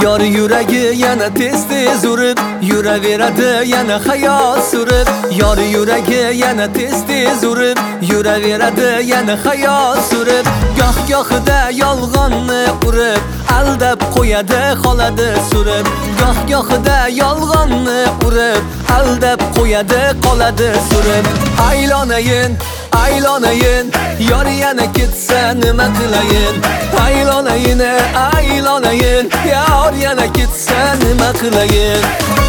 Yor yuragi yana tez-tez urib, yuraveradi yana xayol surib. Yor yuragi yana tez-tez urib, yuraveradi yana xayol surib. Goh-gohida yolg'onni urib, aldab qo'yadi, qoladi surib. Goh-gohida yolg'onni urib, aldab qo'yadi, qoladi surib. Aylonayin, aylonayin, yor yana ketsa nima qilayin? Aylonayin, aylonayin, yor yana ketsa nima qilayin?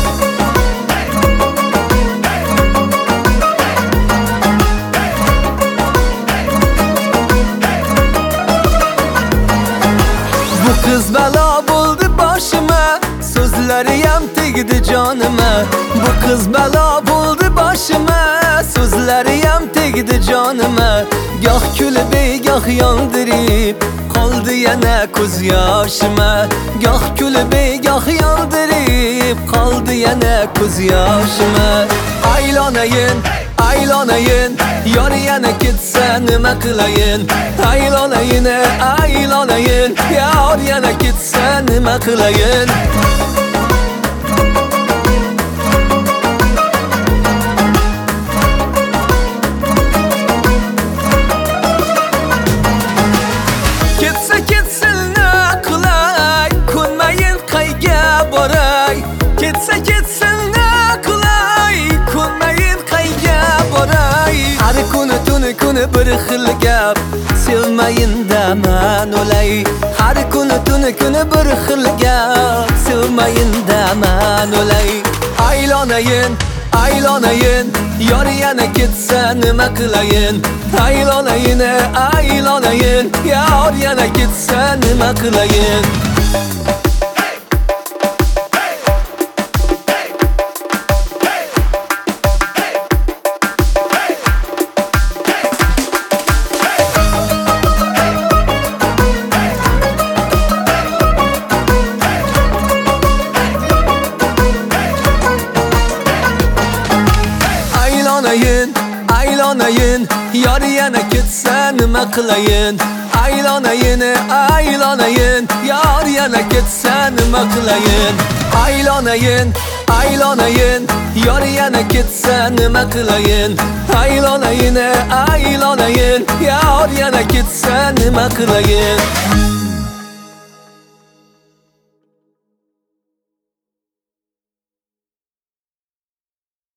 Bu qiz balo bo'ldi boshima, so'zlari ham tegdi jonima. Bu qiz balo bo'ldi boshima, so'zlari ham tegdi jonima. Goh kulib, goh yondirib, qoldi yana ko'z yoshima. Goh kulib, goh yondirib, qoldi yana ko'z yoshima. Aylonayin, aylonayin, yor yana ketsa nima qilayin? Aylonayin, aylonayin, yor yana ketsa nima qilayin? Ketsa ketsin qilay, ko'nmayin qayga boray. Ketsa ketsin qilay, ko'nmayin qayga boray. Har kuni tuni kuni bir xil gap, sevmayin daman o'lay. Har kuni tuni kuni bir xil gap, sevmayin daman o'lay. Aylonayin, aylonayin, yor yana ketsa nima qilayin? Aylonayin, aylonayin, yor yana ketsa nima qilayin? Aylonayin, aylonayin, yor yana ketsa nima qilayin? Aylonayin, aylonayin, yor yana ketsa nima qilayin? Aylonayin, aylonayin, yor yana ketsa nima qilayin? Aylonayin, aylonayin, yor yana ketsa nima qilayin?